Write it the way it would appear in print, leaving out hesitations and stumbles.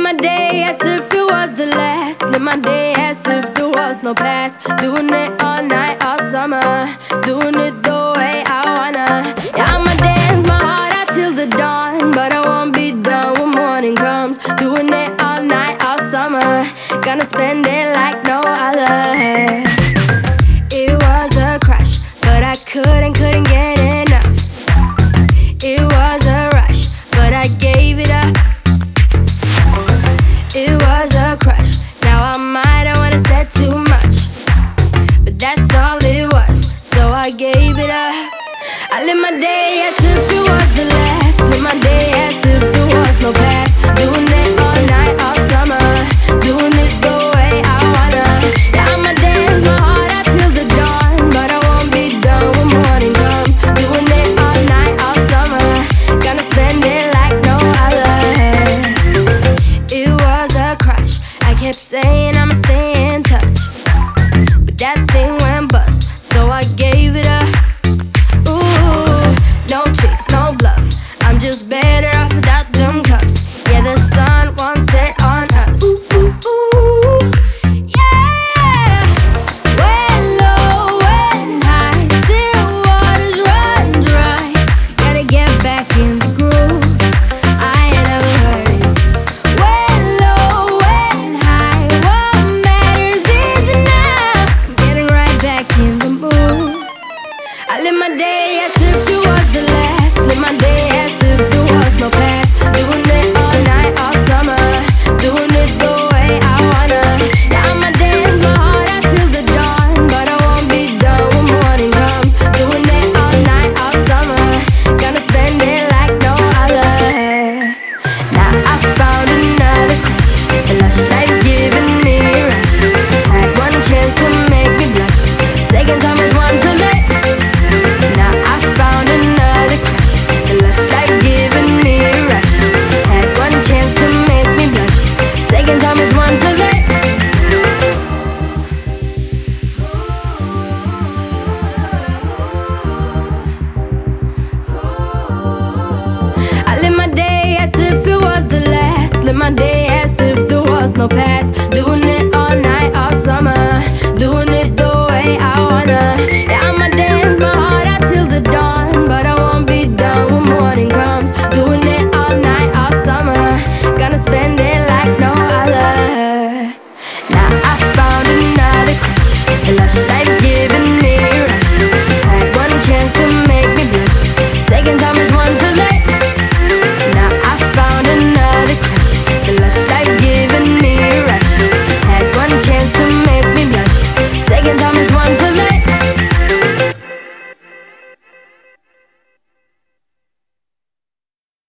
my day as if it was the last. Live my day as if there was no past. Doing it all night, all summer. Doing it the way I wanna. Yeah, I'ma dance my heart out till the dawn, but I won't be done when morning comes. Doing it all night, all summer. Gonna spend it like no other. It was a crush, but I couldn't get enough. It was a rush, but I gave it up. It was a crush, now I might have wanna said too much, but that's all it was, so I gave it up. I live my day as if it was the last. Live my day as if there was no past. Doing it all night, all summer. Doing it the way I wanna. Yeah, I'ma dance my heart out till the dawn, but I won't be done when morning comes. Doing it all night, all summer. Gonna spend it like no other. It was a crush, I kept saying I'ma stay in touch, but that thing went bust, so I gave it up. Ooh, no tricks, no bluff, I'm just better off without them cups. Yeah, the sun won't set on us. Ooh, ooh, ooh, yeah. When low, when high, still waters run dry. Gotta get back in the groove, I ain't never heard it. When low, when high, what matters is enough. Getting right back in the mood. I live my day as if it was the last. Live my day as if there was no past. Doing it all night, all summer. Doing it the way I wanna. Yeah, I'ma dance my heart out till the dawn, but I won't be done when morning comes. Doing it all night, all summer. Gonna spend it like no other. Now I found another crush, a lush life giving me a rush. Had one chance to make me blush, second time is one to let. Now I found another crush, a lush life giving me a rush. Had one chance to make me blush, second time is one to let. I live my day as if it was the last. Live my day